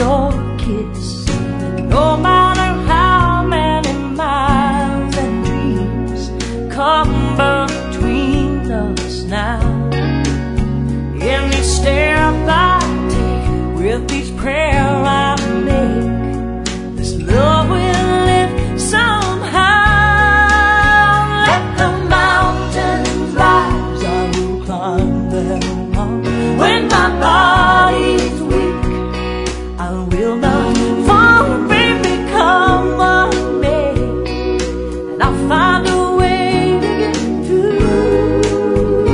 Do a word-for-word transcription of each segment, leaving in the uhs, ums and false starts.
your kiss. No matter how many miles and dreams come between us now, in each step I take, with each prayer I make, this love will live somehow. Let the mountains rise, I will climb them all. When my body's weak, I will not fall, baby, come on me, and I'll find a way to get through.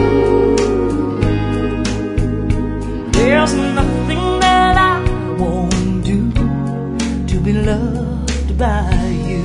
There's nothing that I won't do to be loved by you.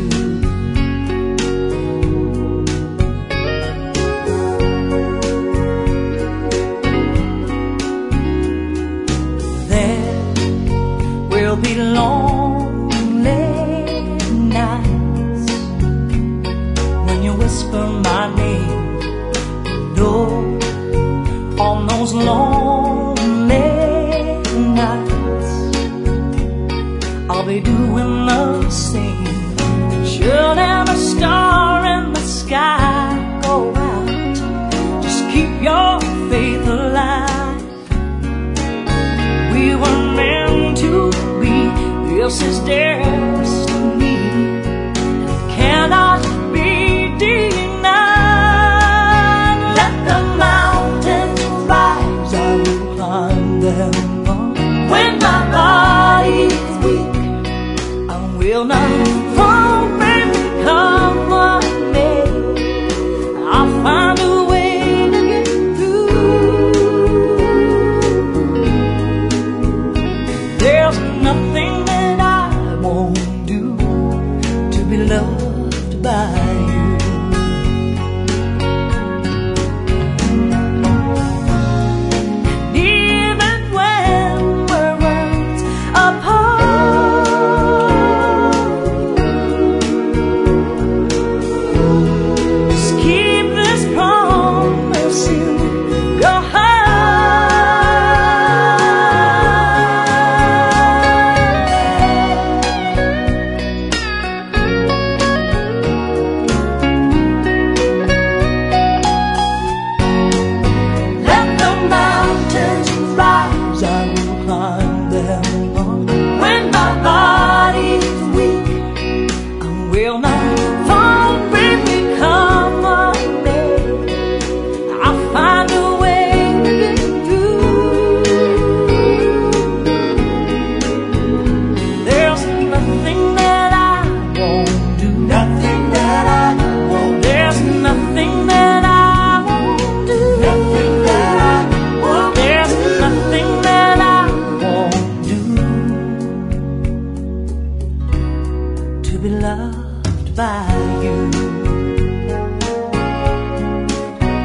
There'll be lonely nights when you whisper my name. No, on those lonely nights I'll be doing the same. Should every star in the sky go out, just keep your faith alive. We were meant to be, this is destiny, it cannot be denied. Let the mountains rise, I will climb them all. When my body's weak, I will not fall, baby, come on me, I'll find a way to get through. There's nothing that I won't do to be loved by you. And even when we're worlds apart, just keep this promise in your heart. I will climb them all. When my body's weak, I will not fall, baby, come on me, I'll find a way to get through. There's nothing that I won't do, nothing that I won't. There's nothing that I won't do, nothing that I won't. There's nothing that I won't do to be loved by you.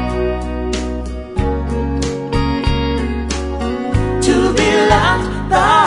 To be loved by